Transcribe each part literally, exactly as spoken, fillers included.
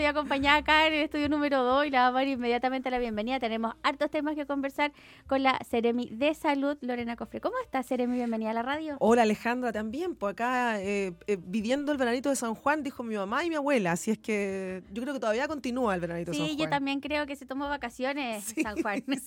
Estoy acompañada acá en el estudio número dos y la vamos a dar inmediatamente la bienvenida. Tenemos hartos temas que conversar con la Seremi de Salud, Lorena Cofre. ¿Cómo estás, Seremi? Bienvenida a la radio. Hola, Alejandra, también. Pues acá eh, eh, viviendo el veranito de San Juan, dijo mi mamá y mi abuela. Así es que yo creo que todavía continúa el veranito sí, de San Juan. Sí, yo también creo que se tomó vacaciones sí, San Juan. Sí.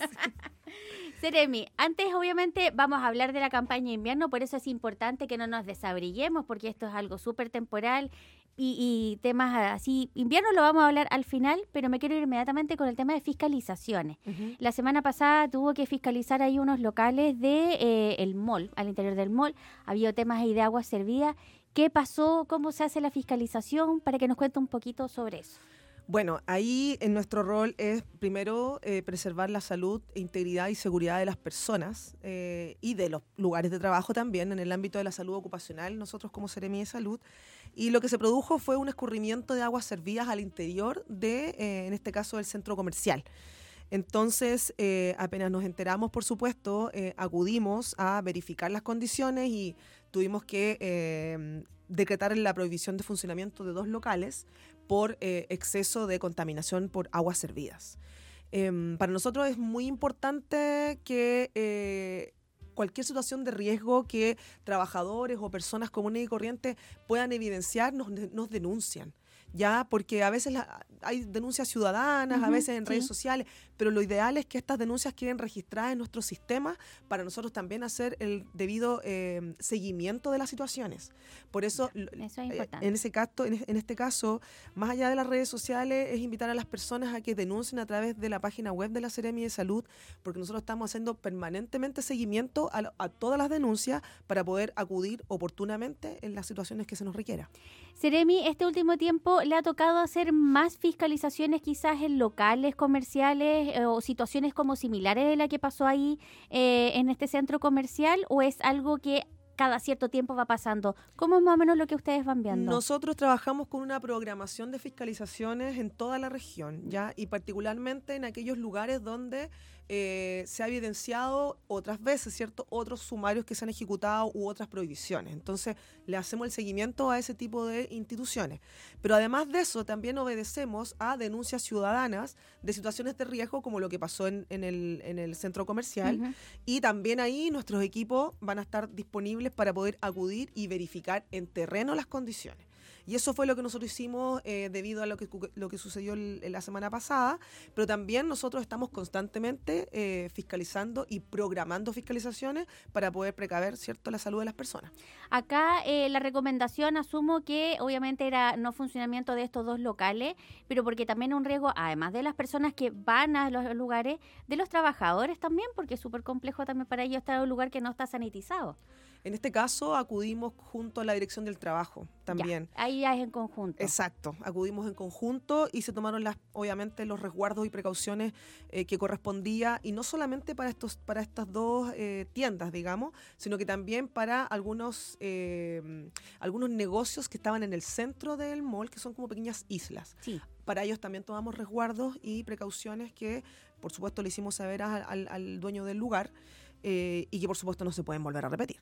Seremi, antes obviamente vamos a hablar de la campaña de invierno, por eso es importante que no nos desabriguemos, porque esto es algo súper temporal y, y temas así. Invierno lo vamos a hablar al final, pero me quiero ir inmediatamente con el tema de fiscalizaciones. Uh-huh. La semana pasada tuvo que fiscalizar ahí unos locales de eh, el mall, al interior del mall. Había temas ahí de agua servida. ¿Qué pasó? ¿Cómo se hace la fiscalización? Para que nos cuente un poquito sobre eso. Bueno, ahí en nuestro rol es primero eh, preservar la salud, integridad y seguridad de las personas eh, y de los lugares de trabajo también en el ámbito de la salud ocupacional, nosotros como Seremi de Salud. Y lo que se produjo fue un escurrimiento de aguas servidas al interior de, eh, en este caso, del centro comercial. Entonces, eh, apenas nos enteramos, por supuesto, eh, acudimos a verificar las condiciones y tuvimos que eh, decretar la prohibición de funcionamiento de dos locales por eh, exceso de contaminación por aguas servidas. Eh, para nosotros es muy importante que eh, cualquier situación de riesgo que trabajadores o personas comunes y corrientes puedan evidenciar, nos, nos denuncian. Ya, porque a veces la, hay denuncias ciudadanas, uh-huh, a veces en sí. redes sociales, pero lo ideal es que estas denuncias queden registradas en nuestro sistema para nosotros también hacer el debido eh, seguimiento de las situaciones. Por eso, eso es importante. En, ese caso, en, en este caso, más allá de las redes sociales, es invitar a las personas a que denuncien a través de la página web de la Seremi de Salud, porque nosotros estamos haciendo permanentemente seguimiento a, a todas las denuncias para poder acudir oportunamente en las situaciones que se nos requiera. Seremi, este último tiempo le ha tocado hacer más fiscalizaciones quizás en locales comerciales eh, o situaciones como similares de la que pasó ahí eh, en este centro comercial, o es algo que cada cierto tiempo va pasando? ¿Cómo es más o menos lo que ustedes van viendo? Nosotros trabajamos con una programación de fiscalizaciones en toda la región, ¿ya? Y particularmente en aquellos lugares donde eh, se ha evidenciado otras veces, ¿cierto?, otros sumarios que se han ejecutado u otras prohibiciones. Entonces, le hacemos el seguimiento a ese tipo de instituciones. Pero además de eso, también obedecemos a denuncias ciudadanas de situaciones de riesgo, como lo que pasó en, en, el, en el centro comercial. Uh-huh. Y también ahí nuestros equipos van a estar disponibles para poder acudir y verificar en terreno las condiciones. Y eso fue lo que nosotros hicimos eh, debido a lo que, lo que sucedió el, la semana pasada, pero también nosotros estamos constantemente eh, fiscalizando y programando fiscalizaciones para poder precaver, ¿cierto?, la salud de las personas. Acá eh, la recomendación, asumo que obviamente era no funcionamiento de estos dos locales, pero porque también es un riesgo, además de las personas que van a los lugares, de los trabajadores también, porque es súper complejo también para ellos estar en un lugar que no está sanitizado. En este caso acudimos junto a la Dirección del Trabajo también. Ya, ahí ya es en conjunto. Exacto, acudimos en conjunto y se tomaron las, obviamente los resguardos y precauciones eh, que correspondía, y no solamente para estos, para estas dos eh, tiendas, digamos, sino que también para algunos, eh, algunos negocios que estaban en el centro del mall, que son como pequeñas islas. Sí. Para ellos también tomamos resguardos y precauciones que, por supuesto, le hicimos saber al, al, al dueño del lugar eh, y que, por supuesto, no se pueden volver a repetir.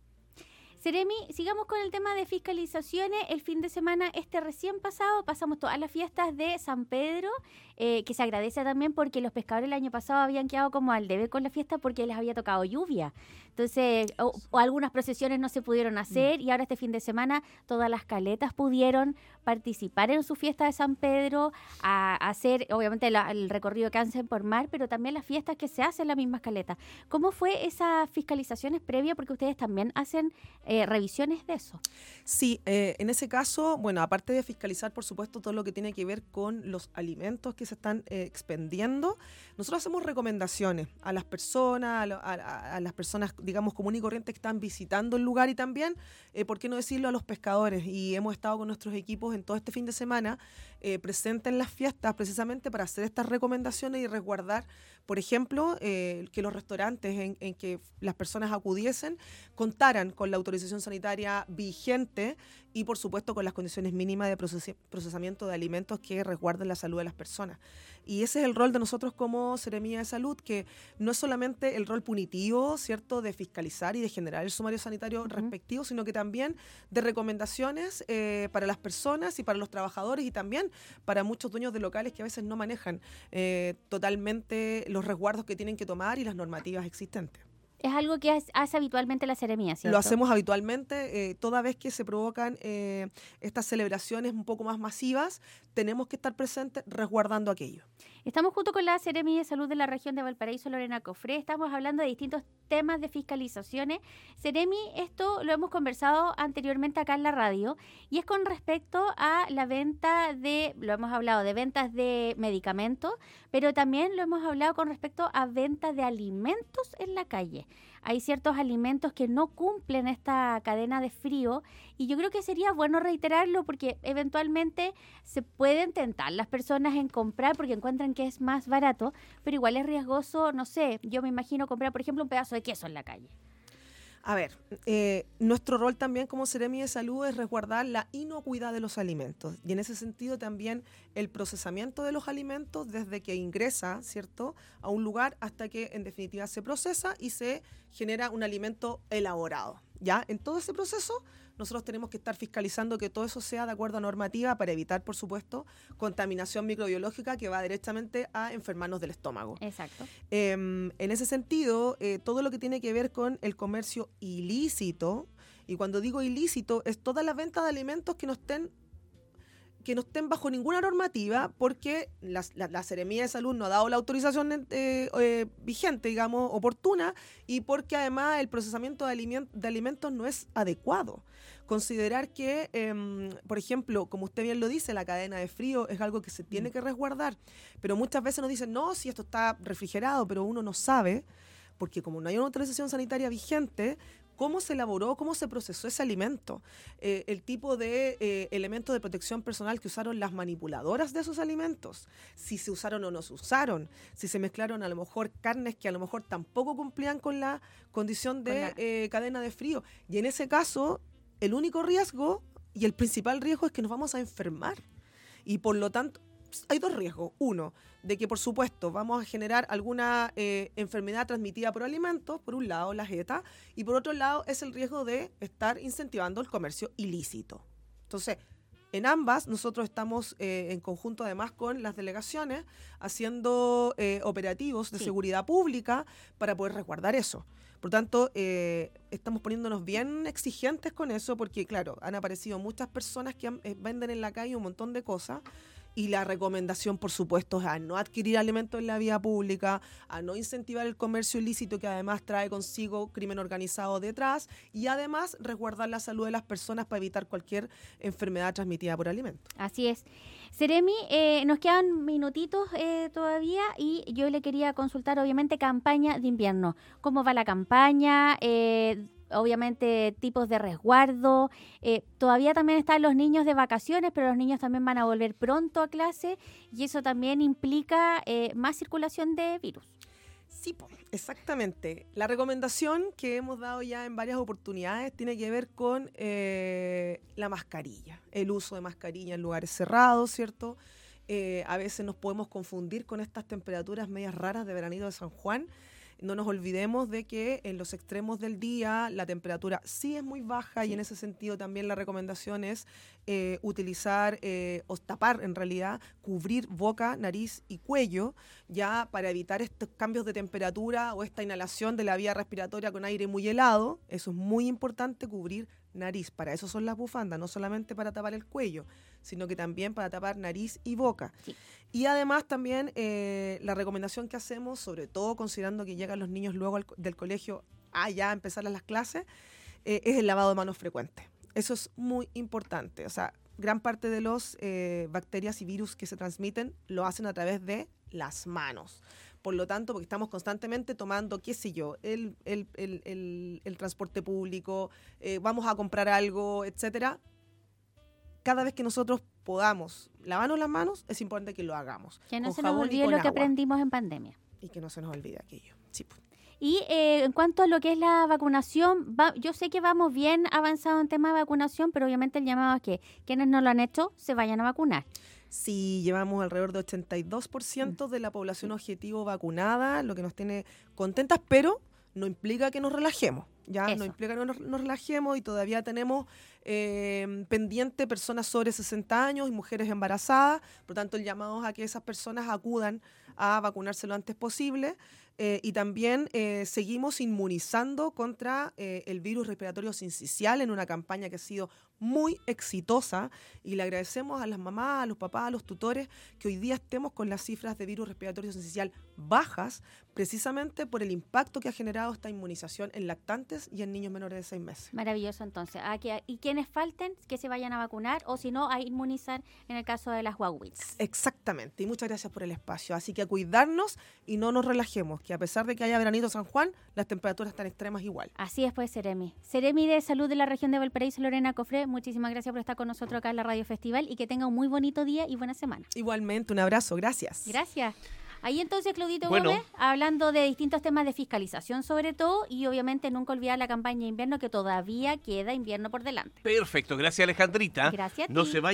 Seremi, sigamos con el tema de fiscalizaciones. El fin de semana este recién pasado pasamos todas las fiestas de San Pedro, eh, que se agradece también porque los pescadores el año pasado habían quedado como al debe con la fiesta porque les había tocado lluvia. Entonces, o, o algunas procesiones no se pudieron hacer, mm. y ahora este fin de semana todas las caletas pudieron participar en su fiesta de San Pedro, a, a hacer obviamente la, el recorrido que hacen por mar, pero también las fiestas que se hacen en las mismas caletas. ¿Cómo fue esas fiscalizaciones previas? Porque ustedes también hacen Eh, revisiones de eso. Sí, eh, en ese caso, bueno, aparte de fiscalizar, por supuesto, todo lo que tiene que ver con los alimentos que se están eh, expendiendo, nosotros hacemos recomendaciones a las personas, a, a, a las personas, digamos, comunes y corrientes que están visitando el lugar, y también, eh, ¿por qué no decirlo?, a los pescadores. Y hemos estado con nuestros equipos en todo este fin de semana eh, presentes en las fiestas, precisamente para hacer estas recomendaciones y resguardar, Por ejemplo, eh, que los restaurantes en, en que las personas acudiesen contaran con la autorización sanitaria vigente y, por supuesto, con las condiciones mínimas de proces- procesamiento de alimentos que resguarden la salud de las personas. Y ese es el rol de nosotros como Seremía de Salud, que no es solamente el rol punitivo, ¿cierto?, de fiscalizar y de generar el sumario sanitario uh-huh. respectivo, sino que también de recomendaciones eh, para las personas y para los trabajadores y también para muchos dueños de locales que a veces no manejan eh, totalmente los resguardos que tienen que tomar y las normativas existentes. Es algo que hace habitualmente la Seremía, ¿cierto? Lo hacemos habitualmente. Eh, toda vez que se provocan eh, estas celebraciones un poco más masivas, tenemos que estar presentes resguardando aquello. Estamos junto con la Seremía de Salud de la región de Valparaíso, Lorena Cofré. Estamos hablando de distintos temas de fiscalizaciones. Seremi, esto lo hemos conversado anteriormente acá en la radio y es con respecto a la venta de, lo hemos hablado de ventas de medicamentos, pero también lo hemos hablado con respecto a ventas de alimentos en la calle. Hay ciertos alimentos que no cumplen esta cadena de frío y yo creo que sería bueno reiterarlo porque eventualmente se pueden tentar las personas en comprar porque encuentran que es más barato, pero igual es riesgoso, no sé, yo me imagino comprar, por ejemplo, un pedazo de queso en la calle. A ver, eh, nuestro rol también como Seremi de Salud es resguardar la inocuidad de los alimentos y en ese sentido también el procesamiento de los alimentos desde que ingresa, ¿cierto?, a un lugar hasta que en definitiva se procesa y se genera un alimento elaborado. ¿Ya? En todo ese proceso nosotros tenemos que estar fiscalizando que todo eso sea de acuerdo a normativa para evitar, por supuesto, contaminación microbiológica que va directamente a enfermarnos del estómago. Exacto. Eh, en ese sentido, eh, todo lo que tiene que ver con el comercio ilícito, y cuando digo ilícito, es toda la venta de alimentos que no estén que no estén bajo ninguna normativa porque la, la, la Seremía de Salud no ha dado la autorización eh, eh, vigente, digamos, oportuna, y porque además el procesamiento de, aliment- de alimentos no es adecuado. Considerar que, eh, por ejemplo, como usted bien lo dice, la cadena de frío es algo que se tiene que resguardar, pero muchas veces nos dicen, no, si esto está refrigerado, pero uno no sabe, porque como no hay una autorización sanitaria vigente, cómo se elaboró, cómo se procesó ese alimento, eh, el tipo de eh, elementos de protección personal que usaron las manipuladoras de esos alimentos, si se usaron o no se usaron, si se mezclaron a lo mejor carnes que a lo mejor tampoco cumplían con la condición de la... eh, cadena de frío. Y en ese caso, el único riesgo y el principal riesgo es que nos vamos a enfermar. Y por lo tanto, hay dos riesgos. Uno, de que por supuesto vamos a generar alguna eh, enfermedad transmitida por alimentos, por un lado la jeta, y por otro lado es el riesgo de estar incentivando el comercio ilícito. Entonces, en ambas nosotros estamos eh, en conjunto además con las delegaciones haciendo eh, operativos de sí. seguridad pública para poder resguardar eso. Por tanto, eh, estamos poniéndonos bien exigentes con eso porque, claro, han aparecido muchas personas que han, eh, venden en la calle un montón de cosas. Y la recomendación, por supuesto, es a no adquirir alimentos en la vía pública, a no incentivar el comercio ilícito que además trae consigo crimen organizado detrás y además resguardar la salud de las personas para evitar cualquier enfermedad transmitida por alimentos. Así es. Seremi, eh, nos quedan minutitos eh, todavía y yo le quería consultar, obviamente, campaña de invierno. ¿Cómo va la campaña? Eh, obviamente tipos de resguardo, eh, todavía también están los niños de vacaciones, pero los niños también van a volver pronto a clase y eso también implica eh, más circulación de virus. Sí, exactamente. La recomendación que hemos dado ya en varias oportunidades tiene que ver con eh, la mascarilla, el uso de mascarilla en lugares cerrados, ¿cierto? Eh, a veces nos podemos confundir con estas temperaturas medias raras de veranito de San Juan. No nos olvidemos de que en los extremos del día la temperatura sí es muy baja sí. y en ese sentido también la recomendación es eh, utilizar eh, o tapar en realidad, cubrir boca, nariz y cuello ya para evitar estos cambios de temperatura o esta inhalación de la vía respiratoria con aire muy helado. Eso es muy importante, cubrir nariz. Para eso son las bufandas, no solamente para tapar el cuello, sino que también para tapar nariz y boca. Sí. Y además también eh, la recomendación que hacemos, sobre todo considerando que llegan los niños luego al, del colegio a ya empezar las clases, eh, es el lavado de manos frecuente. Eso es muy importante. O sea, gran parte de los eh, bacterias y virus que se transmiten lo hacen a través de las manos. Por lo tanto, porque estamos constantemente tomando, qué sé yo, el, el, el, el, el transporte público, eh, vamos a comprar algo, etcétera. Cada vez que nosotros podamos lavarnos las manos, es importante que lo hagamos. Que no se nos olvide lo que aprendimos en pandemia. y que no se nos olvide aquello. Sí. Y eh, en cuanto a lo que es la vacunación, va, yo sé que vamos bien avanzados en tema de vacunación, pero obviamente el llamado es que quienes no lo han hecho se vayan a vacunar. Sí, llevamos alrededor de ochenta y dos por ciento de la población objetivo vacunada, lo que nos tiene contentas, pero no implica que nos relajemos. Ya Eso. no implica que nos, nos relajemos y todavía tenemos eh, pendiente personas sobre sesenta años y mujeres embarazadas. Por lo tanto, el llamado es a que esas personas acudan a vacunarse lo antes posible. Eh, y también eh, seguimos inmunizando contra eh, el virus respiratorio sincicial en una campaña que ha sido muy exitosa, y le agradecemos a las mamás, a los papás, a los tutores que hoy día estemos con las cifras de virus respiratorio sincicial bajas, precisamente por el impacto que ha generado esta inmunización en lactantes y en niños menores de seis meses. Maravilloso, entonces. Ah, que, y quienes falten, que se vayan a vacunar, o si no, a inmunizar en el caso de las guaguitas. Exactamente, y muchas gracias por el espacio. Así que a cuidarnos y no nos relajemos, que a pesar de que haya veranito San Juan, las temperaturas están extremas igual. Así es, pues, Seremi. Seremi de Salud de la región de Valparaíso, Lorena Cofré, muchísimas gracias por estar con nosotros acá en la Radio Festival y que tenga un muy bonito día y buena semana. Igualmente, un abrazo, gracias. Gracias. Ahí entonces, Claudito Bueno. Gómez, hablando de distintos temas de fiscalización sobre todo, y obviamente nunca olvidar la campaña de invierno, que todavía queda invierno por delante. Perfecto, gracias Alejandrita. Gracias a No ti. se vaya